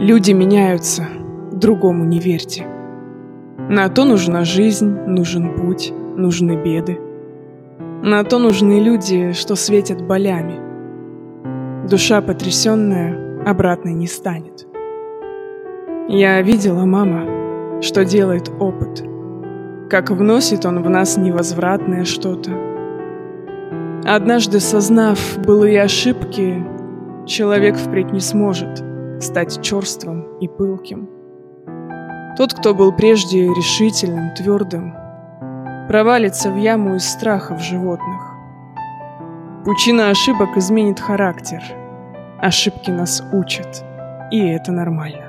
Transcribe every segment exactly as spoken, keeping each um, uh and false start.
Люди меняются, другому не верьте. На то нужна жизнь, нужен путь, нужны беды. На то нужны люди, что светят болями. Душа потрясенная обратно не станет. Я видела, мама, что делает опыт, как вносит он в нас невозвратное что-то. Однажды, сознав былые ошибки, человек впредь не сможет стать черствым и пылким. Тот, кто был прежде решительным, твердым, провалится в яму из страхов животных. Пучина ошибок изменит характер. Ошибки нас учат, и это нормально.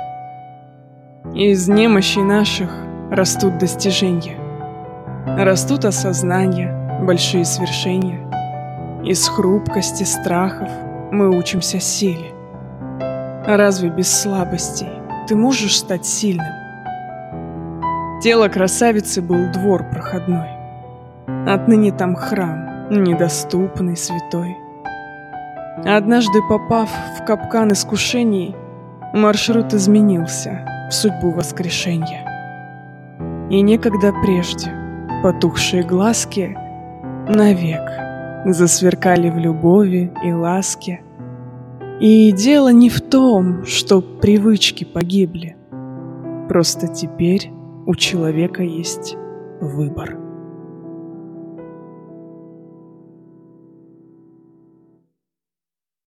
Из немощей наших растут достижения. Растут осознания, большие свершения. Из хрупкости, страхов мы учимся силе. А разве без слабостей ты можешь стать сильным? Тело красавицы был двор проходной. Отныне там храм, недоступный, святой. Однажды попав в капкан искушений, маршрут изменился в судьбу воскрешения. И некогда прежде потухшие глазки навек засверкали в любови и ласке. И дело не в том, что привычки погибли. Просто теперь у человека есть выбор.